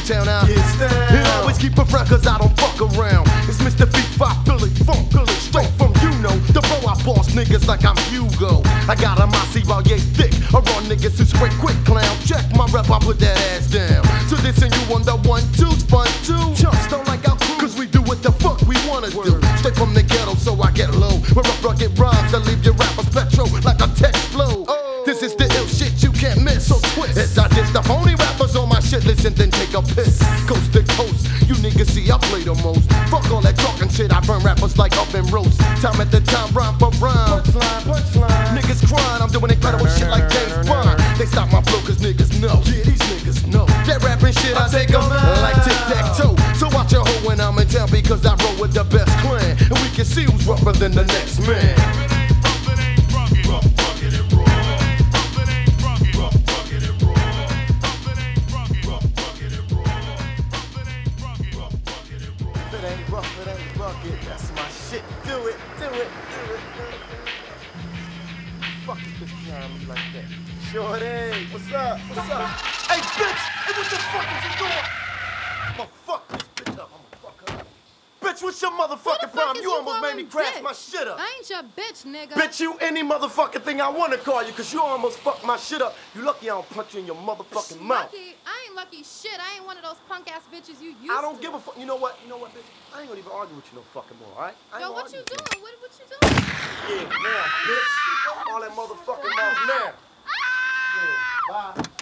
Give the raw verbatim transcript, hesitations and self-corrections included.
town now. And I always keep a front cause I don't fuck around. It's Mister B five Philly, funk Philly, straight from you know. The bro I boss niggas like I'm Hugo. I got a mossy while yeah thick. I run niggas who spray quick clown. Check my rep, I put that ass down. So this and you on the one, two's fun too. Chumps don't like our crew, cause we do what the fuck we wanna do. Straight from the ghetto so I get low. We're up rugged rhymes that leave your rappers petro like a text flow. This is the ill shit you can't miss. So twist. As I diss the phony rappers on my shit, listen then take a piss. Coast to coast, you niggas see I play the most. Fuck all that talking shit, I burn rappers like oven roast. Time at the time, rhyme for rhyme. Punchline, punchline. Niggas crying, I'm doing incredible shit like James Bond. They stop my flow cause niggas know. Yeah, these niggas know. That rapping shit, I, I take them like tic-tac-toe. So watch your hoe when I'm in town because I roll with the best clan. And we can see who's rougher than the next man. Rough, it ain't rugged, that's my shit. Do it, do it, do it, do it. Fuck this bitch behind me like that. Shorty, what's up, what's up? Hey bitch, hey what the fuck is you doing? I'ma fuck this bitch up, I'ma fuck her up. Bitch, what's your motherfucking problem? You almost made me crash bitch? my shit up. I ain't your bitch, nigga. Bitch, you any motherfucking thing I wanna call you, cause you almost fucked my shit up. You lucky I don't punch you in your motherfucking mouth. Lucky? I ain't lucky shit. I ain't one of those punk ass bitches you used I don't to. give a fuck. You know what? You know what, bitch? I ain't gonna even argue with you no fucking more, alright? Yo, what you doing? What, what you doing? Yeah, now, bitch. All that motherfucking mouth now. Yeah, bye.